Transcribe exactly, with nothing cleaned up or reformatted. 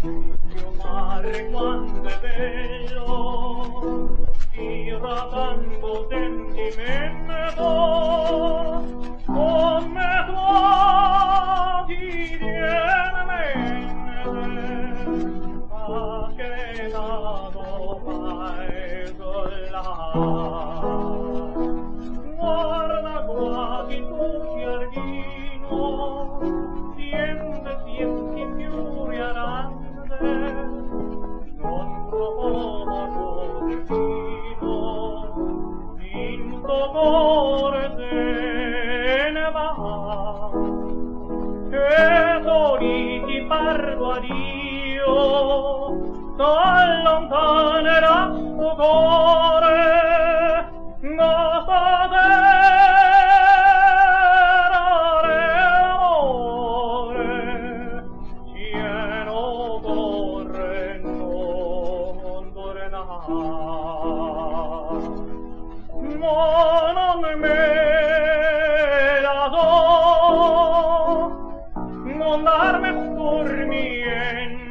Il mare quando è bello, tira tanto sentimento, come tua ti viene mente, a che dato fai sollare. Guarda quasi tu giardino, siente, siente fiori arande, non provo delfino, in sto cuore se ne va. Che soli ti parlo a Dio, t'allontanerà sto cuore, da ma non me la do, non darmi scorniente.